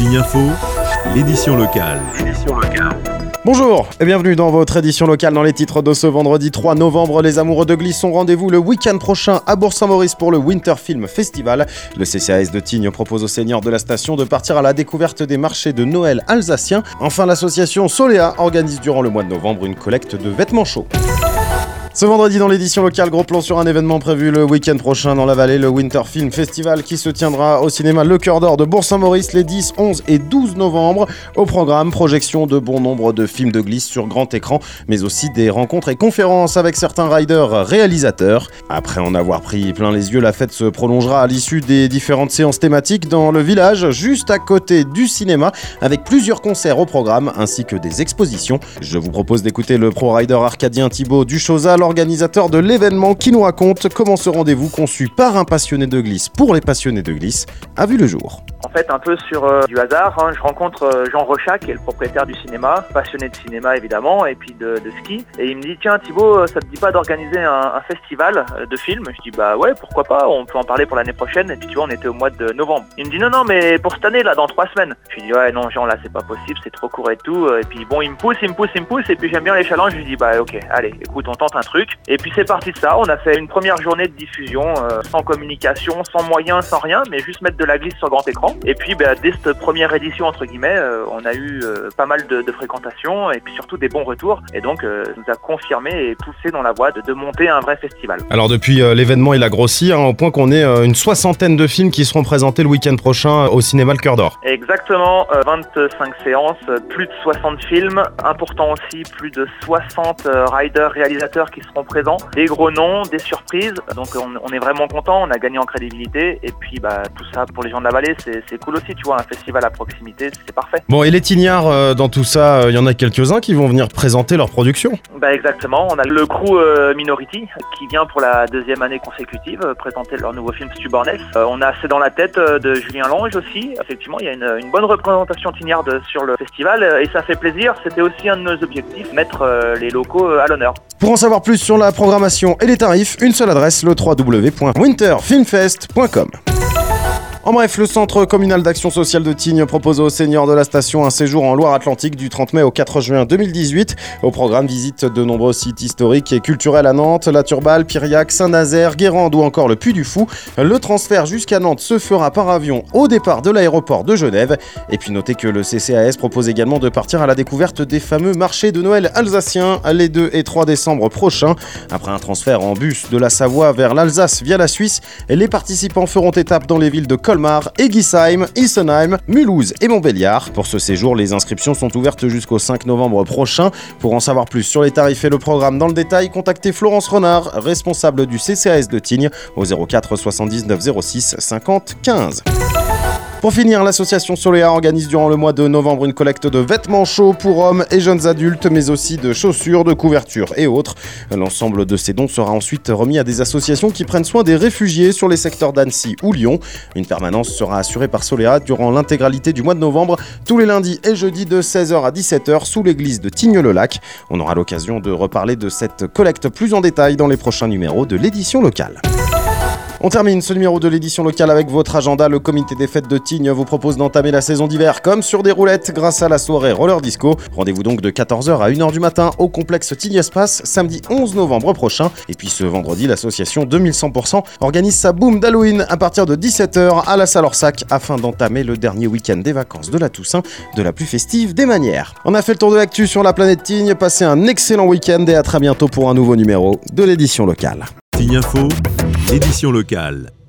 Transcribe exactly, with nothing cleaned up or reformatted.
Tignes Info, l'édition locale. Bonjour et bienvenue dans votre édition locale. Dans les titres de ce vendredi trois novembre, les amoureux de glisse ont rendez-vous le week-end prochain à Bourg-Saint-Maurice pour le Winter Film Festival. Le C C A S de Tignes propose aux seniors de la station de partir à la découverte des marchés de Noël alsaciens. Enfin, l'association Soléa organise durant le mois de novembre une collecte de vêtements chauds. Ce vendredi dans l'édition locale, gros plan sur un événement prévu le week-end prochain dans la vallée, le Winter Film Festival qui se tiendra au cinéma Le Cœur d'Or de Bourg-Saint-Maurice les dix, onze et douze novembre. Au programme, projection de bon nombre de films de glisse sur grand écran, mais aussi des rencontres et conférences avec certains riders réalisateurs. Après en avoir pris plein les yeux, la fête se prolongera à l'issue des différentes séances thématiques dans le village, juste à côté du cinéma, avec plusieurs concerts au programme ainsi que des expositions. Je vous propose d'écouter le pro-rider arcadien Thibaut Duchosa, organisateur de l'événement, qui nous raconte comment ce rendez-vous conçu par un passionné de glisse pour les passionnés de glisse a vu le jour. En fait, un peu sur euh, du hasard, hein, je rencontre euh, Jean Rochac, qui est le propriétaire du cinéma, passionné de cinéma évidemment, et puis de, de ski. Et il me dit, tiens Thibaut, ça te dit pas d'organiser un, un festival de films? Je dis, bah ouais, pourquoi pas, on peut en parler pour l'année prochaine. Et puis tu vois, on était au mois de novembre. Il me dit, non, non, mais pour cette année, là, dans trois semaines. Je lui dis, ouais, non, Jean, là, c'est pas possible, c'est trop court et tout. Et puis bon, il me pousse, il me pousse, il me pousse, et puis j'aime bien les challenges. Je lui dis, bah ok, allez, écoute, on tente un truc. Et puis c'est parti de ça, on a fait une première journée de diffusion, euh, sans communication, sans moyens, sans rien, mais juste mettre de la glisse sur grand écran. Et puis bah, dès cette première édition, entre guillemets, euh, on a eu euh, pas mal de, de fréquentation et puis surtout des bons retours. Et donc, euh, ça nous a confirmé et poussé dans la voie de, de monter un vrai festival. Alors depuis euh, l'événement, il a grossi, hein, au point qu'on ait euh, une soixantaine de films qui seront présentés le week-end prochain au cinéma Le Cœur d'Or. Exactement, euh, vingt-cinq séances, plus de soixante films. Important aussi, plus de soixante euh, riders, réalisateurs qui seront présents. Des gros noms, des surprises. Donc on, on est vraiment content, on a gagné en crédibilité. Et puis bah, tout ça pour les gens de la vallée, c'est, c'est cool aussi, tu vois, un festival à proximité, c'est parfait. Bon, et les tignards, euh, dans tout ça, il euh, y en a quelques-uns qui vont venir présenter leur production. Bah exactement, on a le crew euh, Minority qui vient pour la deuxième année consécutive euh, présenter leur nouveau film Stubbornness. Euh, on a C'est dans la tête euh, de Julien Lange aussi. Effectivement, il y a une, une bonne représentation tignarde sur le festival euh, et ça fait plaisir. C'était aussi un de nos objectifs, mettre euh, les locaux euh, à l'honneur. Pour en savoir plus sur la programmation et les tarifs, une seule adresse, le w w w point winter film fest point com. En bref, le Centre communal d'action sociale de Tignes propose aux seniors de la station un séjour en Loire-Atlantique du trente mai au quatre juin deux mille dix-huit. Au programme, visite de nombreux sites historiques et culturels à Nantes, La Turballe, Piriac, Saint-Nazaire, Guérande ou encore le Puy-du-Fou. Le transfert jusqu'à Nantes se fera par avion au départ de l'aéroport de Genève. Et puis notez que le C C A S propose également de partir à la découverte des fameux marchés de Noël alsaciens les deux et trois décembre prochains. Après un transfert en bus de la Savoie vers l'Alsace via la Suisse, les participants feront étape dans les villes de Colmar, Egisheim, Issenheim, Mulhouse et Montbéliard. Pour ce séjour, les inscriptions sont ouvertes jusqu'au cinq novembre prochain. Pour en savoir plus sur les tarifs et le programme dans le détail, contactez Florence Renard, responsable du C C A S de Tignes, au zéro quatre soixante-dix-neuf zéro six cinquante quinze. Pour finir, l'association Soléa organise durant le mois de novembre une collecte de vêtements chauds pour hommes et jeunes adultes, mais aussi de chaussures, de couvertures et autres. L'ensemble de ces dons sera ensuite remis à des associations qui prennent soin des réfugiés sur les secteurs d'Annecy ou Lyon. Une permanence sera assurée par Soléa durant l'intégralité du mois de novembre, tous les lundis et jeudis de seize heures à dix-sept heures sous l'église de Tignes-le-Lac. On aura l'occasion de reparler de cette collecte plus en détail dans les prochains numéros de l'édition locale. On termine ce numéro de l'édition locale avec votre agenda. Le comité des fêtes de Tignes vous propose d'entamer la saison d'hiver comme sur des roulettes grâce à la soirée Roller Disco. Rendez-vous donc de quatorze heures à une heure du matin au complexe Tignes Espace, samedi onze novembre prochain. Et puis ce vendredi, l'association deux mille cent pour cent organise sa boom d'Halloween à partir de dix-sept heures à la salle Orsac afin d'entamer le dernier week-end des vacances de la Toussaint de la plus festive des manières. On a fait le tour de l'actu sur la planète Tignes. Passez un excellent week-end et à très bientôt pour un nouveau numéro de l'édition locale. Tignes Info, l'édition locale.